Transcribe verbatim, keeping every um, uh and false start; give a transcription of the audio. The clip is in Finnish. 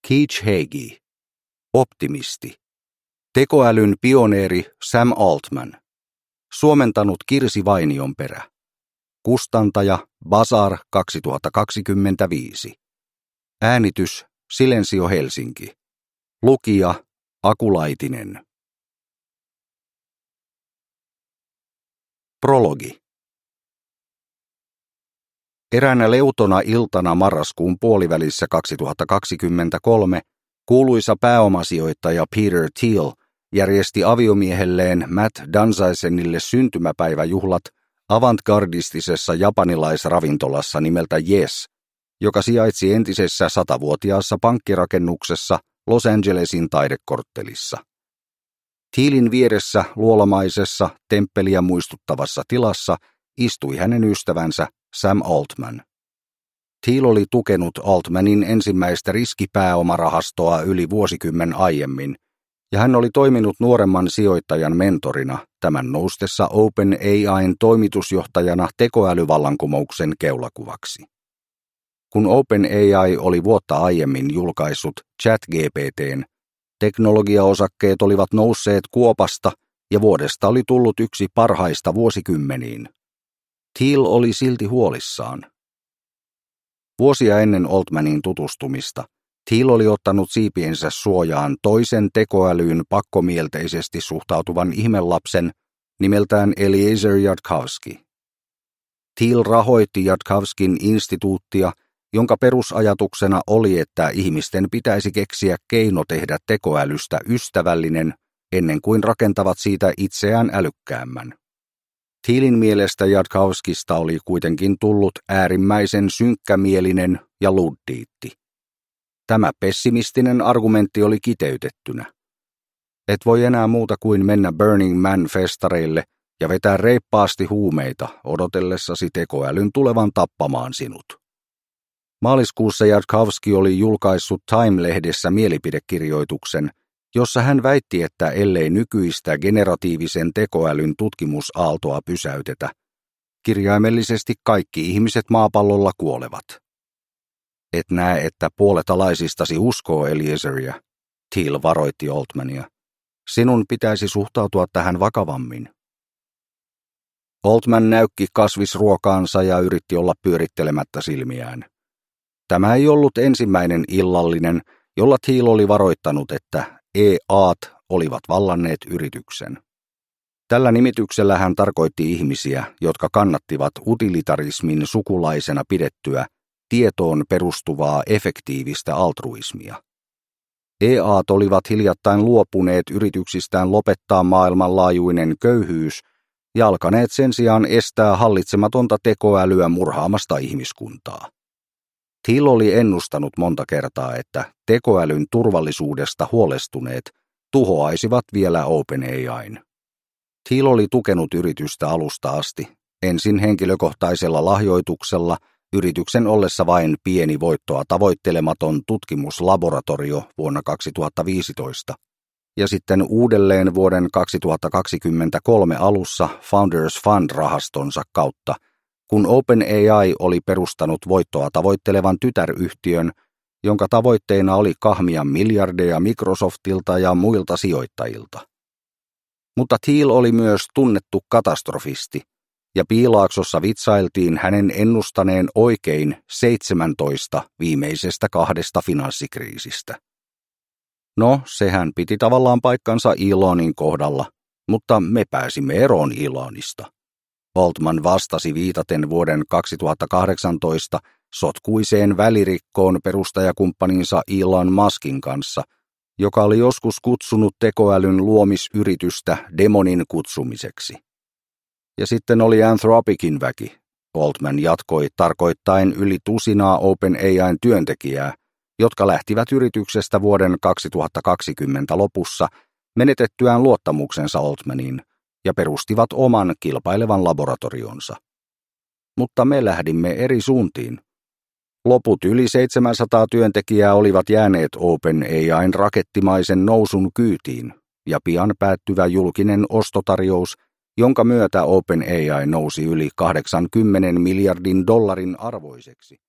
Keech Hagee. Optimisti. Tekoälyn pioneeri Sam Altman. Suomentanut Kirsi Vainionperä. Kustantaja Bazar kaksituhattakaksikymmentäviisi. Äänitys Silensio Helsinki. Lukija Aku Laitinen. Prologi. Eräänä leutona iltana marraskuun puolivälissä kaksituhattakaksikymmentäkolme kuuluisa pääomasijoittaja Peter Thiel järjesti aviomiehelleen Matt Danzaisenille syntymäpäiväjuhlat avantgardistisessa japanilaisravintolassa nimeltä Yes, joka sijaitsi entisessä satavuotiaassa pankkirakennuksessa Los Angelesin taidekorttelissa. Thielin vieressä luolamaisessa temppeliä muistuttavassa tilassa istui hänen ystävänsä Sam Altman. Thiel oli tukenut Altmanin ensimmäistä riskipääomarahastoa yli vuosikymmen aiemmin, ja hän oli toiminut nuoremman sijoittajan mentorina tämän noustessa OpenAIn toimitusjohtajana tekoälyvallankumouksen keulakuvaksi. Kun OpenAI oli vuotta aiemmin julkaissut ChatGPTn, teknologiaosakkeet olivat nousseet kuopasta ja vuodesta oli tullut yksi parhaista vuosikymmeniin. Thiel oli silti huolissaan. Vuosia ennen Altmanin tutustumista Thiel oli ottanut siipiensä suojaan toisen tekoälyyn pakkomielteisesti suhtautuvan ihmelapsen nimeltään Eliezer Yudkowsky. Thiel rahoitti Yudkowskyn instituuttia, jonka perusajatuksena oli, että ihmisten pitäisi keksiä keino tehdä tekoälystä ystävällinen ennen kuin rakentavat siitä itseään älykkäämmän. Thielin mielestä Yudkowskysta oli kuitenkin tullut äärimmäisen synkkämielinen ja luddiitti. Tämä pessimistinen argumentti oli kiteytettynä. Et voi enää muuta kuin mennä Burning Man-festareille ja vetää reippaasti huumeita odotellessasi tekoälyn tulevan tappamaan sinut. Maaliskuussa Yudkowsky oli julkaissut Time-lehdessä mielipidekirjoituksen, jossa hän väitti, että ellei nykyistä generatiivisen tekoälyn tutkimusaaltoa pysäytetä, kirjaimellisesti kaikki ihmiset maapallolla kuolevat. Et näe, että puolet alaisistasi uskoo Eliezeria, Thiel varoitti Altmania. Sinun pitäisi suhtautua tähän vakavammin. Altman näykki kasvisruokaansa ja yritti olla pyörittelemättä silmiään. Tämä ei ollut ensimmäinen illallinen, jolla Thiel oli varoittanut, että A I:t olivat vallanneet yrityksen. Tällä nimityksellä hän tarkoitti ihmisiä, jotka kannattivat utilitarismin sukulaisena pidettyä tietoon perustuvaa efektiivistä altruismia. A I:t olivat hiljattain luopuneet yrityksistään lopettaa maailmanlaajuinen köyhyys ja alkaneet sen sijaan estää hallitsematonta tekoälyä murhaamasta ihmiskuntaa. Thiel oli ennustanut monta kertaa, että tekoälyn turvallisuudesta huolestuneet tuhoaisivat vielä OpenAIn. Thiel oli tukenut yritystä alusta asti, ensin henkilökohtaisella lahjoituksella, yrityksen ollessa vain pieni voittoa tavoittelematon tutkimuslaboratorio vuonna kaksituhattaviisitoista, ja sitten uudelleen vuoden kaksituhattakaksikymmentäkolme alussa Founders Fund-rahastonsa kautta, kun OpenAI oli perustanut voittoa tavoittelevan tytäryhtiön, jonka tavoitteena oli kahmia miljardeja Microsoftilta ja muilta sijoittajilta. Mutta Thiel oli myös tunnettu katastrofisti, ja Piilaaksossa vitsailtiin hänen ennustaneen oikein seitsemäntoista viimeisestä kahdesta finanssikriisistä. No, sehän piti tavallaan paikkansa Elonin kohdalla, mutta me pääsimme eroon Elonista. Altman vastasi viitaten vuoden kaksituhattakahdeksantoista sotkuiseen välirikkoon perustajakumppaninsa Elon Muskin kanssa, joka oli joskus kutsunut tekoälyn luomisyritystä demonin kutsumiseksi. Ja sitten oli Anthropicin väki, Altman jatkoi tarkoittaen yli tusinaa OpenAIn työntekijää, jotka lähtivät yrityksestä vuoden kaksituhattakaksikymmentä lopussa menetettyään luottamuksensa Altmaniin ja perustivat oman kilpailevan laboratorionsa. Mutta me lähdimme eri suuntiin. Loput yli seitsemänsataa työntekijää olivat jääneet OpenAIn rakettimaisen nousun kyytiin, ja pian päättyvä julkinen ostotarjous, jonka myötä OpenAI nousi yli kahdeksankymmentä miljardin dollarin arvoiseksi,